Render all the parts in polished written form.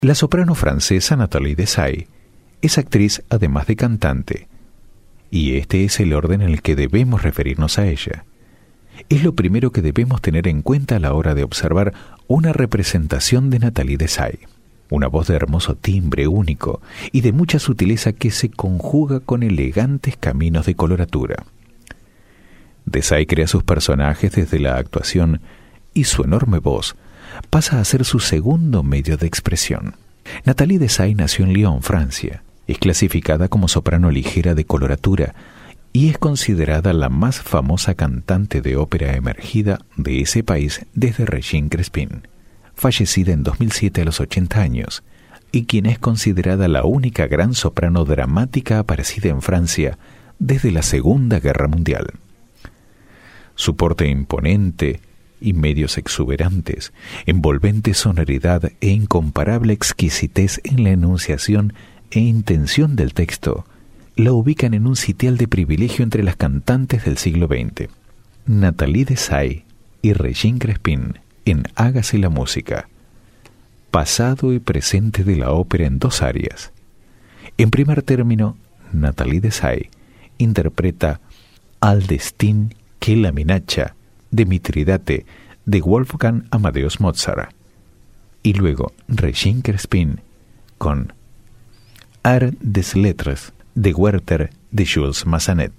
La soprano francesa Nathalie Dessay es actriz además de cantante, y este es el orden en el que debemos referirnos a ella. Es lo primero que debemos tener en cuenta a la hora de observar una representación de Nathalie Dessay. Una voz de hermoso timbre único y de mucha sutileza que se conjuga con elegantes caminos de coloratura. Dessay crea sus personajes desde la actuación y su enorme voz pasa a ser su segundo medio de expresión. Nathalie Dessay nació en Lyon, Francia. Es clasificada como soprano ligera de coloratura y es considerada la más famosa cantante de ópera emergida de ese país desde Regine Crespin, fallecida en 2007 a los 80 años, y quien es considerada la única gran soprano dramática aparecida en Francia desde la Segunda Guerra Mundial. Su porte imponente y medios exuberantes, envolvente sonoridad e incomparable exquisitez en la enunciación e intención del texto la ubican en un sitial de privilegio entre las cantantes del siglo XX. Nathalie Dessay y Regine Crespin en Hágase la música, pasado y presente de la ópera en dos áreas. En primer término, Nathalie Dessay interpreta Al destin che la minaccia de Mitridate de Wolfgang Amadeus Mozart, y luego Regine Crespin con Art des Lettres de Werther de Jules Massenet.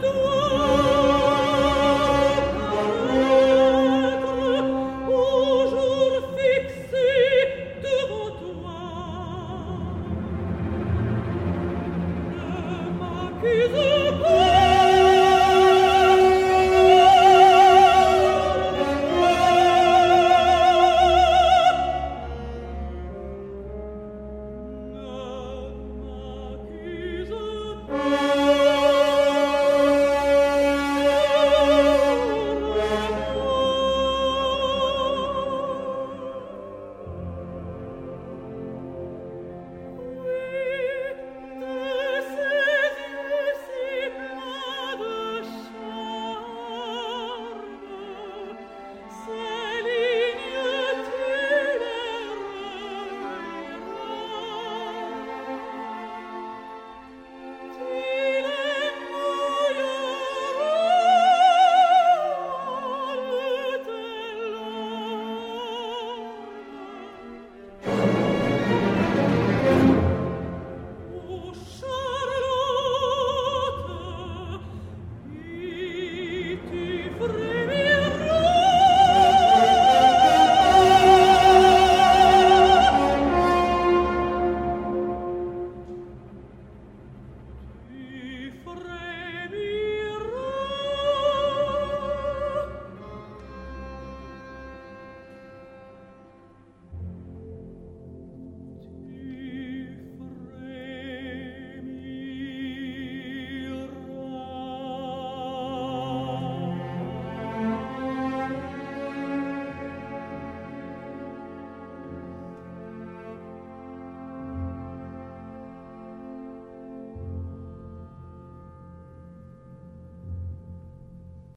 Is a